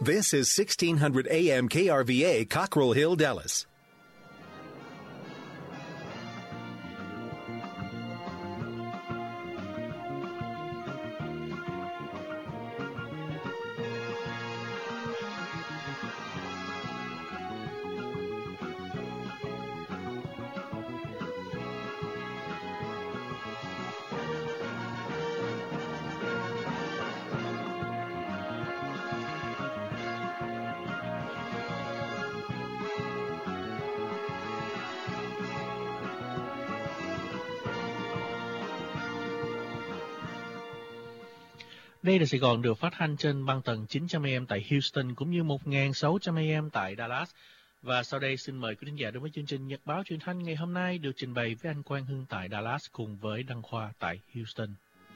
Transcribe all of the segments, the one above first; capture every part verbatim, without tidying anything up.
This is sixteen hundred A M K R V A, Cockrell Hill, Dallas. Đây là Sài Gòn được phát thanh trên băng tần chín trăm A M tại Houston cũng như một nghìn sáu trăm A M tại Dallas. Và sau đây xin mời quý khán giả đến với chương trình Nhật báo truyền thanh ngày hôm nay được trình bày với anh Quang Hưng tại Dallas cùng với Đăng Khoa tại Houston.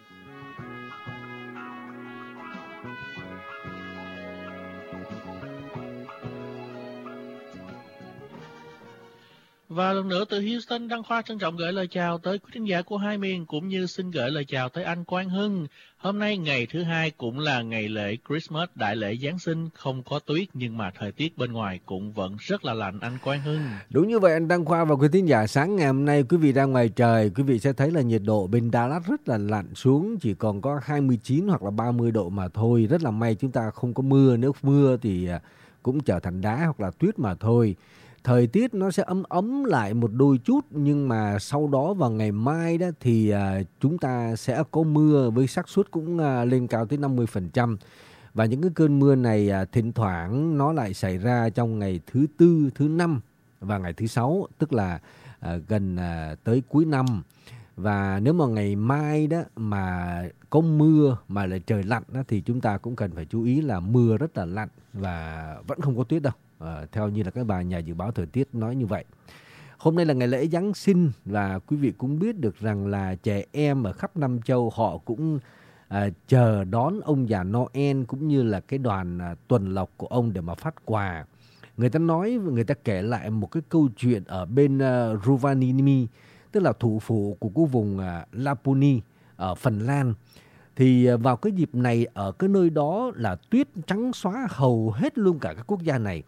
Và lần nữa từ Houston, Đăng Khoa trân trọng gửi lời chào tới quý khán giả của hai miền cũng như xin gửi lời chào tới anh Quang Hưng. Hôm nay ngày thứ hai cũng là ngày lễ Christmas, đại lễ Giáng sinh, không có tuyết nhưng mà thời tiết bên ngoài cũng vẫn rất là lạnh anh Quang Hưng. Đúng như vậy anh Đăng Khoa và quý khán giả, sáng ngày hôm nay quý vị ra ngoài trời, quý vị sẽ thấy là nhiệt độ bên Dallas rất là lạnh xuống, chỉ còn có hai mươi chín hoặc là ba mươi độ mà thôi. Rất là may chúng ta không có mưa, nếu mưa thì cũng trở thành đá hoặc là tuyết mà thôi. Thời tiết nó sẽ ấm ấm lại một đôi chút, nhưng mà sau đó vào ngày mai đó thì uh, chúng ta sẽ có mưa với xác suất cũng uh, lên cao tới năm mươi phần trăm. Và những cái cơn mưa này uh, thỉnh thoảng nó lại xảy ra trong ngày thứ tư, thứ năm và ngày thứ sáu, tức là uh, gần uh, tới cuối năm. Và nếu mà ngày mai đó mà có mưa mà lại trời lạnh đó, thì chúng ta cũng cần phải chú ý là mưa rất là lạnh và vẫn không có tuyết đâu. À, theo như là các bà nhà dự báo thời tiết nói như vậy. Hôm nay là ngày lễ Giáng sinh và quý vị cũng biết được rằng là trẻ em ở khắp Nam Châu họ cũng à, chờ đón ông già Noel cũng như là cái đoàn à, tuần lộc của ông để mà phát quà. Người ta nói, người ta kể lại một cái câu chuyện ở bên uh, Rovaniemi, tức là thủ phủ của cái vùng uh, Laponi ở Phần Lan. Thì vào cái dịp này ở cái nơi đó là tuyết trắng xóa hầu hết luôn cả các quốc gia này.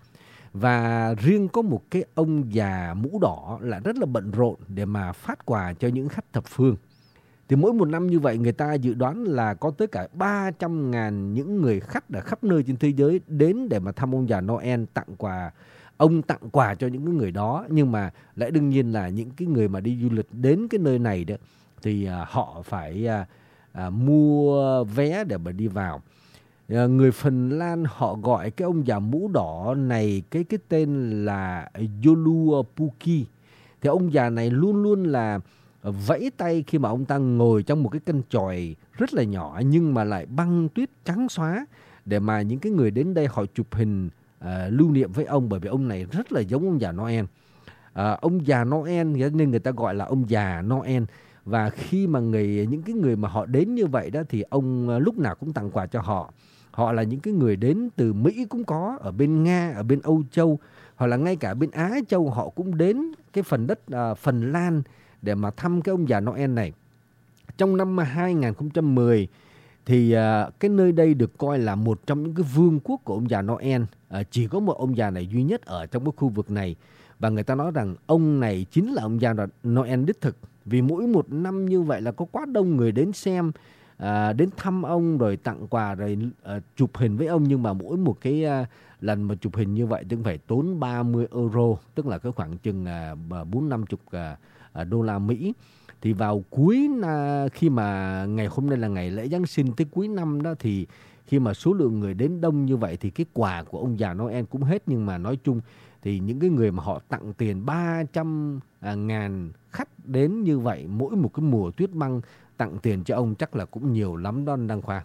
Và riêng có một cái ông già mũ đỏ là rất là bận rộn để mà phát quà cho những khách thập phương. Thì mỗi một năm như vậy người ta dự đoán là có tới cả ba trăm ngàn những người khách ở khắp nơi trên thế giới đến để mà thăm ông già Noel, tặng quà. Ông tặng quà cho những người đó, nhưng mà lại đương nhiên là những cái người mà đi du lịch đến cái nơi này đó thì uh, họ phải uh, uh, mua vé để mà đi vào. Uh, người Phần Lan họ gọi cái ông già mũ đỏ này cái cái tên là Joulu Puki. Thì ông già này luôn luôn là vẫy tay khi mà ông ta ngồi trong một cái căn chòi rất là nhỏ nhưng mà lại băng tuyết trắng xóa để mà những cái người đến đây họ chụp hình uh, lưu niệm với ông, bởi vì ông này rất là giống ông già Noel. Uh, ông già Noel nên người ta gọi là ông già Noel. Và khi mà người những cái người mà họ đến như vậy đó thì ông uh, lúc nào cũng tặng quà cho họ. Họ là những cái người đến từ Mỹ cũng có, ở bên Nga, ở bên Âu Châu, hoặc là ngay cả bên Á Châu họ cũng đến cái phần đất uh, Phần Lan để mà thăm cái ông già Noel này. Trong năm hai không một không thì uh, cái nơi đây được coi là một trong những cái vương quốc của ông già Noel. Uh, chỉ có một ông già này duy nhất ở trong cái khu vực này. Và người ta nói rằng ông này chính là ông già Noel đích thực. Vì mỗi một năm như vậy là có quá đông người đến xem, À, đến thăm ông rồi tặng quà rồi à, chụp hình với ông. Nhưng mà mỗi một cái à, lần mà chụp hình như vậy thì phải tốn ba mươi euro, tức là cái khoảng chừng à, bốn năm chục à, à, đô la Mỹ. Thì vào cuối à, khi mà ngày hôm nay là ngày lễ Giáng sinh tới cuối năm đó, thì khi mà số lượng người đến đông như vậy thì cái quà của ông già Noel cũng hết. Nhưng mà nói chung thì những cái người mà họ tặng tiền ba trăm ngàn khách đến như vậy mỗi một cái mùa tuyết băng, tặng tiền cho ông chắc là cũng nhiều lắm đó anh Đăng Khoa.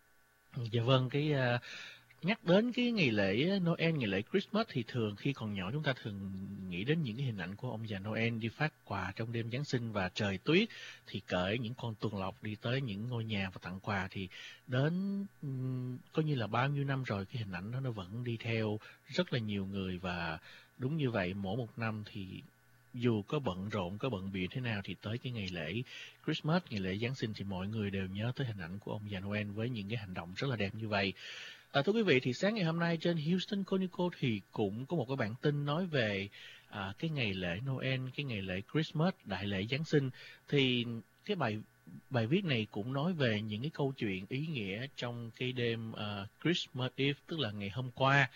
Dạ vâng, cái uh, nhắc đến cái ngày lễ Noel, ngày lễ Christmas thì thường khi còn nhỏ chúng ta thường nghĩ đến những cái hình ảnh của ông già Noel đi phát quà trong đêm Giáng sinh và trời tuyết, thì cởi những con tuần lộc đi tới những ngôi nhà và tặng quà. Thì đến um, có như là bao nhiêu năm rồi cái hình ảnh đó nó vẫn đi theo rất là nhiều người. Và đúng như vậy, mỗi một năm thì dù có bận rộn, có bận bịu thế nào thì tới cái ngày lễ Christmas, ngày lễ Giáng sinh thì mọi người đều nhớ tới hình ảnh của ông già Noel với những cái hành động rất là đẹp như vậy. À, thưa quý vị, thì sáng ngày hôm nay trên Houston Chronicle thì cũng có một cái bản tin nói về à, cái ngày lễ Noel, cái ngày lễ Christmas, đại lễ Giáng sinh. Thì cái bài bài viết này cũng nói về những cái câu chuyện ý nghĩa trong cái đêm uh, Christmas Eve, tức là ngày hôm qua.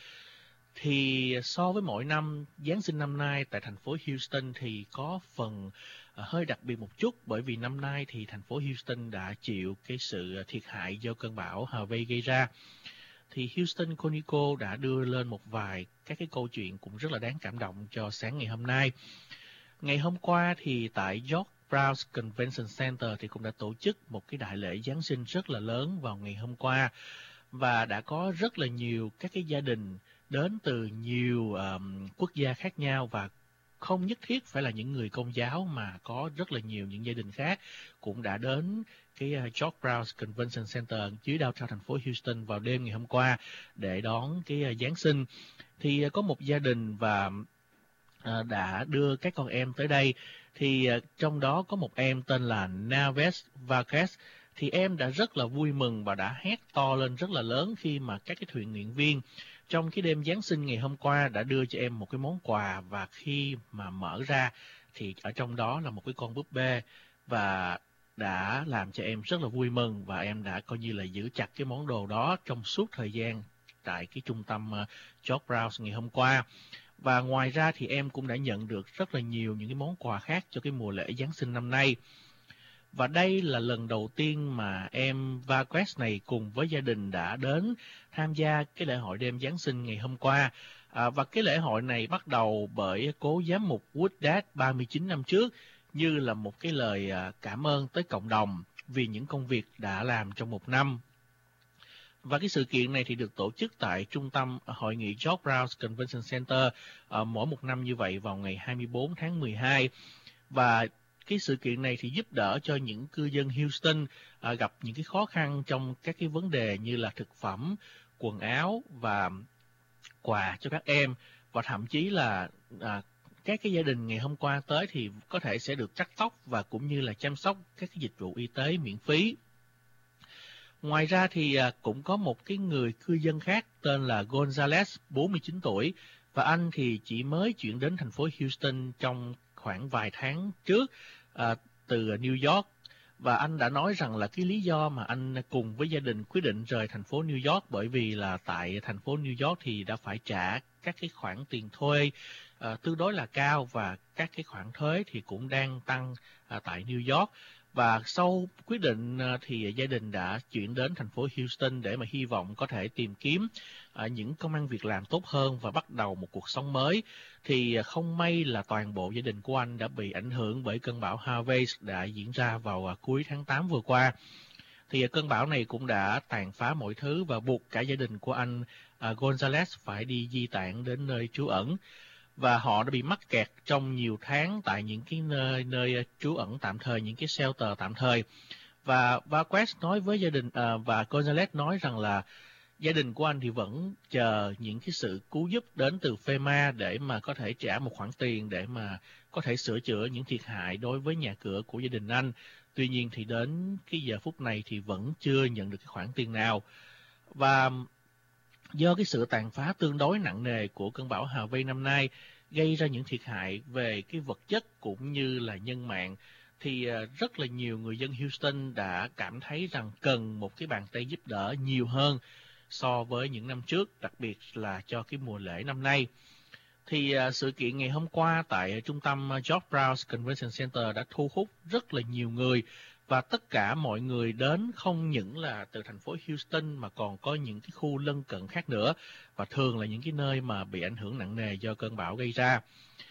Thì so với mỗi năm, Giáng sinh năm nay tại thành phố Houston thì có phần uh, hơi đặc biệt một chút, bởi vì năm nay thì thành phố Houston đã chịu cái sự thiệt hại do cơn bão Harvey gây ra. Thì Houston Chronicle đã đưa lên một vài các cái câu chuyện cũng rất là đáng cảm động cho sáng ngày hôm nay. Ngày hôm qua thì tại George Brown's Convention Center thì cũng đã tổ chức một cái đại lễ Giáng sinh rất là lớn vào ngày hôm qua, và đã có rất là nhiều các cái gia đình đến từ nhiều um, quốc gia khác nhau, và không nhất thiết phải là những người Công giáo mà có rất là nhiều những gia đình khác cũng đã đến cái uh, George Brown's Convention Center dưới downtown thành phố Houston vào đêm ngày hôm qua để đón cái uh, Giáng sinh. Thì uh, có một gia đình và uh, đã đưa các con em tới đây. Thì uh, trong đó có một em tên là Naves Vargas. Thì em đã rất là vui mừng và đã hét to lên rất là lớn khi mà các cái thuyền nguyện viên trong cái đêm Giáng sinh ngày hôm qua đã đưa cho em một cái món quà, và khi mà mở ra thì ở trong đó là một cái con búp bê, và đã làm cho em rất là vui mừng, và em đã coi như là giữ chặt cái món đồ đó trong suốt thời gian tại cái trung tâm uh, George Brown ngày hôm qua. Và ngoài ra thì em cũng đã nhận được rất là nhiều những cái món quà khác cho cái mùa lễ Giáng sinh năm nay. Và đây là lần đầu tiên mà em Vargas này cùng với gia đình đã đến tham gia cái lễ hội đêm Giáng sinh ngày hôm qua. À, và cái lễ hội này bắt đầu bởi cố giám mục Woodard ba mươi chín năm trước, như là một cái lời cảm ơn tới cộng đồng vì những công việc đã làm trong một năm. Và cái sự kiện này thì được tổ chức tại trung tâm hội nghị George Brown Convention Center à, mỗi một năm như vậy vào ngày hai mươi bốn tháng mười hai. Và cái sự kiện này thì giúp đỡ cho những cư dân Houston à, gặp những cái khó khăn trong các cái vấn đề như là thực phẩm, quần áo và quà cho các em. Và thậm chí là à, các cái gia đình ngày hôm qua tới thì có thể sẽ được cắt tóc và cũng như là chăm sóc các cái dịch vụ y tế miễn phí. Ngoài ra thì à, cũng có một cái người cư dân khác tên là Gonzalez, bốn mươi chín tuổi, và anh thì chỉ mới chuyển đến thành phố Houston trong khoảng vài tháng trước à, từ New York. Và anh đã nói rằng là cái lý do mà anh cùng với gia đình quyết định rời thành phố New York bởi vì là tại thành phố New York thì đã phải trả các cái khoản tiền thuê à, tương đối là cao, và các cái khoản thuế thì cũng đang tăng à, tại New York. Và sau quyết định thì gia đình đã chuyển đến thành phố Houston để mà hy vọng có thể tìm kiếm à, những công ăn việc làm tốt hơn và bắt đầu một cuộc sống mới. Thì không may là toàn bộ gia đình của anh đã bị ảnh hưởng bởi cơn bão Harvey đã diễn ra vào à, cuối tháng tám vừa qua. Thì à, cơn bão này cũng đã tàn phá mọi thứ và buộc cả gia đình của anh à, Gonzalez phải đi di tản đến nơi trú ẩn. Và họ đã bị mắc kẹt trong nhiều tháng tại những cái nơi, nơi trú ẩn tạm thời, những cái shelter tạm thời. Và Vargas nói với gia đình, à, và Gonzalez nói rằng là gia đình của anh thì vẫn chờ những cái sự cứu giúp đến từ FEMA để mà có thể trả một khoản tiền để mà có thể sửa chữa những thiệt hại đối với nhà cửa của gia đình anh. Tuy nhiên thì đến cái giờ phút này thì vẫn chưa nhận được cái khoản tiền nào. Và do cái sự tàn phá tương đối nặng nề của cơn bão Harvey năm nay gây ra những thiệt hại về cái vật chất cũng như là nhân mạng, thì rất là nhiều người dân Houston đã cảm thấy rằng cần một cái bàn tay giúp đỡ nhiều hơn so với những năm trước, đặc biệt là cho cái mùa lễ năm nay. Thì sự kiện ngày hôm qua tại trung tâm George Brown Convention Center đã thu hút rất là nhiều người, và tất cả mọi người đến không những là từ thành phố Houston mà còn có những cái khu lân cận khác nữa, và thường là những cái nơi mà bị ảnh hưởng nặng nề do cơn bão gây ra.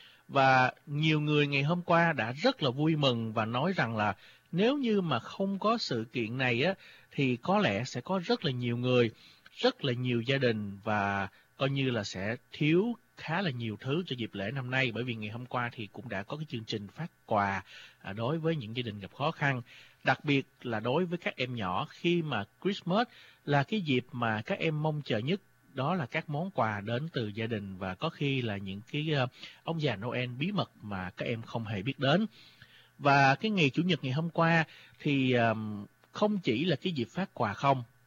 Và nhiều người ngày hôm qua đã rất là vui mừng và nói rằng là nếu như mà không có sự kiện này á, thì có lẽ sẽ có rất là nhiều người, rất là nhiều gia đình và coi như là sẽ thiếu khá là nhiều thứ cho dịp lễ năm nay, bởi vì ngày hôm qua thì cũng đã có cái chương trình phát quà đối với những gia đình gặp khó khăn, đặc biệt là đối với các em nhỏ, khi mà Christmas là cái dịp mà các em mong chờ nhất, đó là các món quà đến từ gia đình, và có khi là những cái uh, ông già Noel bí mật mà các em không hề biết đến. Và cái ngày Chủ nhật ngày hôm qua thì um, không chỉ là cái dịp phát quà không,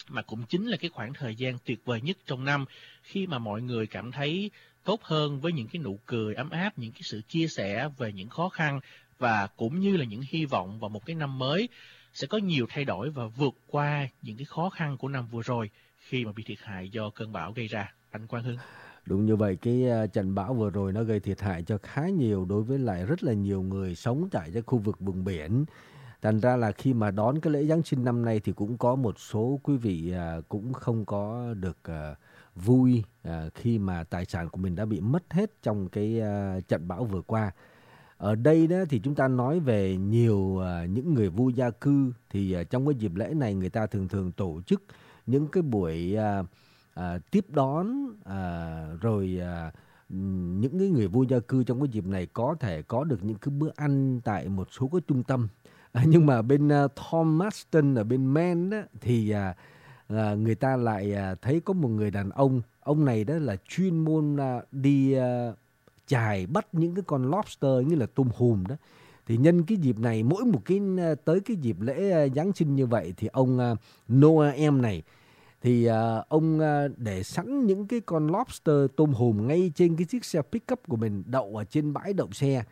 mà cũng chính là cái khoảng thời gian tuyệt vời nhất trong năm, khi mà mọi người cảm thấy tốt hơn với những cái nụ cười ấm áp, những cái sự chia sẻ về những khó khăn và cũng như là những hy vọng vào một cái năm mới sẽ có nhiều thay đổi và vượt qua những cái khó khăn của năm vừa rồi khi mà bị thiệt hại do cơn bão gây ra. Anh Quang Hưng. Đúng như vậy, cái uh, trận bão vừa rồi nó gây thiệt hại cho khá nhiều đối với lại rất là nhiều người sống tại cái khu vực vùng biển. Thành ra là khi mà đón cái lễ Giáng sinh năm nay thì cũng có một số quý vị uh, cũng không có được uh, vui uh, khi mà tài sản của mình đã bị mất hết trong cái uh, trận bão vừa qua. Ở đây đó thì chúng ta nói về nhiều uh, những người vô gia cư thì uh, trong cái dịp lễ này người ta thường thường tổ chức những cái buổi uh, À, tiếp đón à, rồi à, những cái người vô gia cư trong cái dịp này có thể có được những cái bữa ăn tại một số cái trung tâm. À, nhưng mà bên uh, Tom Marston ở bên Maine á, thì à, à, người ta lại à, thấy có một người đàn ông, ông này đó là chuyên môn à, đi à, chài bắt những cái con lobster như là tôm hùm đó. Thì nhân cái dịp này, mỗi một cái tới cái dịp lễ Giáng sinh như vậy thì ông uh, Noah M này thì uh, ông uh, để sẵn những cái con lobster tôm hùm ngay trên cái chiếc xe pickup của mình đậu ở trên bãi đậu xe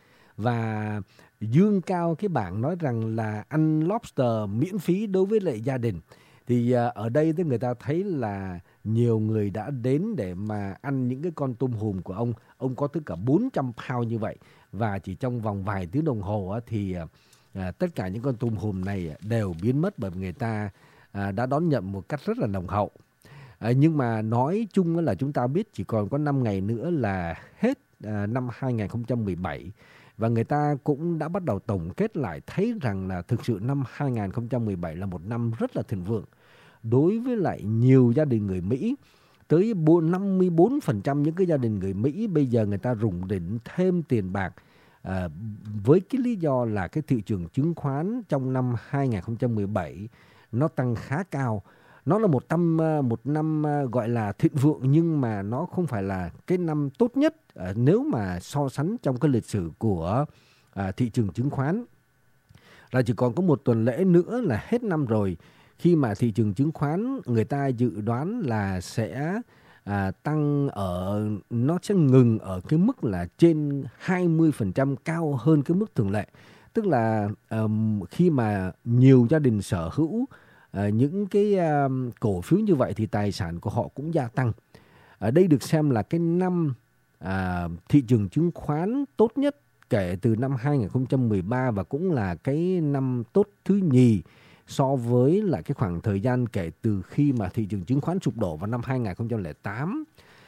và dương cao cái bảng nói rằng là ăn lobster miễn phí đối với lại gia đình. Thì uh, ở đây thì người ta thấy là nhiều người đã đến để mà ăn những cái con tôm hùm của ông. Ông có tới cả bốn trăm pound như vậy và chỉ trong vòng vài tiếng đồng hồ uh, thì uh, uh, tất cả những con tôm hùm này đều biến mất bởi vì người ta À, đã đón nhận một cách rất là nồng hậu. À, nhưng mà nói chung là chúng ta biết chỉ còn có năm ngày nữa là hết à, năm hai không một bảy và người ta cũng đã bắt đầu tổng kết lại thấy rằng là thực sự năm hai không một bảy là một năm rất là thịnh vượng đối với lại nhiều gia đình người Mỹ. Tới năm mươi bốn phần trăm những cái gia đình người Mỹ bây giờ người ta rủng rỉnh thêm tiền bạc à, với cái lý do là cái thị trường chứng khoán trong năm hai không một bảy nó tăng khá cao. Nó là một năm, một năm gọi là thịnh vượng nhưng mà nó không phải là cái năm tốt nhất uh, nếu mà so sánh trong cái lịch sử của uh, thị trường chứng khoán. Là chỉ còn có một tuần lễ nữa là hết năm rồi, khi mà thị trường chứng khoán người ta dự đoán là sẽ uh, tăng ở, nó sẽ ngừng ở cái mức là trên hai mươi phần trăm cao hơn cái mức thường lệ. Tức là um, khi mà nhiều gia đình sở hữu uh, những cái um, cổ phiếu như vậy thì tài sản của họ cũng gia tăng. Ở đây được xem là cái năm uh, thị trường chứng khoán tốt nhất kể từ năm hai không một ba và cũng là cái năm tốt thứ nhì so với lại cái khoảng thời gian kể từ khi mà thị trường chứng khoán sụp đổ vào năm hai không không tám.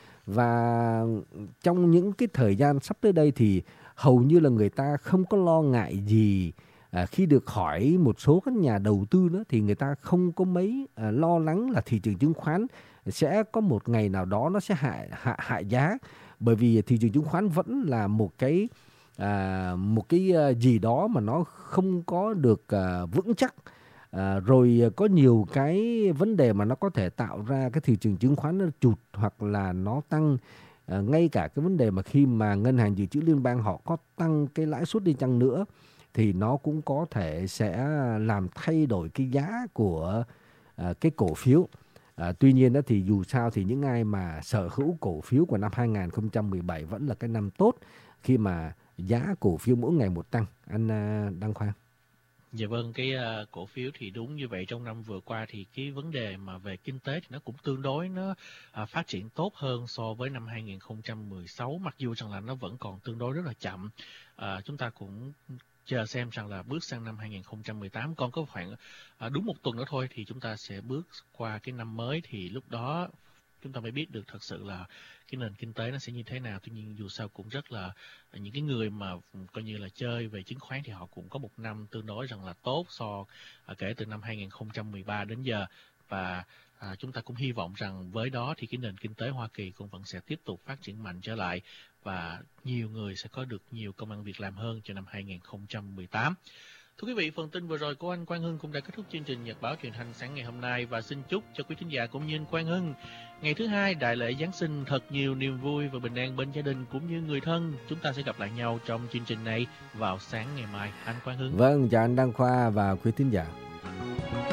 Và trong những cái thời gian sắp tới đây thì hầu như là người ta không có lo ngại gì à, khi được hỏi một số các nhà đầu tư nữa thì người ta không có mấy à, lo lắng là thị trường chứng khoán sẽ có một ngày nào đó nó sẽ hạ, hạ, hạ giá, bởi vì thị trường chứng khoán vẫn là một cái à, một cái gì đó mà nó không có được à, vững chắc. À, rồi có nhiều cái vấn đề mà nó có thể tạo ra cái thị trường chứng khoán nó trụt hoặc là nó tăng. À, ngay cả cái vấn đề mà khi mà ngân hàng dự trữ liên bang họ có tăng cái lãi suất đi chăng nữa thì nó cũng có thể sẽ làm thay đổi cái giá của à, cái cổ phiếu. À, tuy nhiên đó thì dù sao thì những ai mà sở hữu cổ phiếu của năm hai không một bảy vẫn là cái năm tốt khi mà giá cổ phiếu mỗi ngày một tăng. Anh uh, Đăng Khoa. Dạ vâng, cái uh, cổ phiếu thì đúng như vậy. Trong năm vừa qua thì cái vấn đề mà về kinh tế thì nó cũng tương đối nó uh, phát triển tốt hơn so với năm hai không một sáu, mặc dù rằng là nó vẫn còn tương đối rất là chậm. Uh, chúng ta cũng chờ xem rằng là bước sang năm hai không một tám còn có khoảng uh, đúng một tuần nữa thôi thì chúng ta sẽ bước qua cái năm mới, thì lúc đó chúng ta mới biết được thật sự là cái nền kinh tế nó sẽ như thế nào. Tuy nhiên dù sao cũng rất là những cái người mà coi như là chơi về chứng khoán thì họ cũng có một năm tương đối rằng là tốt so à, kể từ năm hai không một ba đến giờ, và à, chúng ta cũng hy vọng rằng với đó thì cái nền kinh tế Hoa Kỳ cũng vẫn sẽ tiếp tục phát triển mạnh trở lại và nhiều người sẽ có được nhiều công ăn việc làm hơn cho năm hai không một tám. Thưa quý vị, phần tin vừa rồi của anh Quang Hưng cũng đã kết thúc chương trình Nhật báo truyền thanh sáng ngày hôm nay, và xin chúc cho quý thính giả cũng như anh Quang Hưng ngày thứ hai đại lễ Giáng sinh thật nhiều niềm vui và bình an bên gia đình cũng như người thân. Chúng ta sẽ gặp lại nhau trong chương trình này vào sáng ngày mai. Anh Quang Hưng. Vâng, chào anh Đăng Khoa và quý thính giả.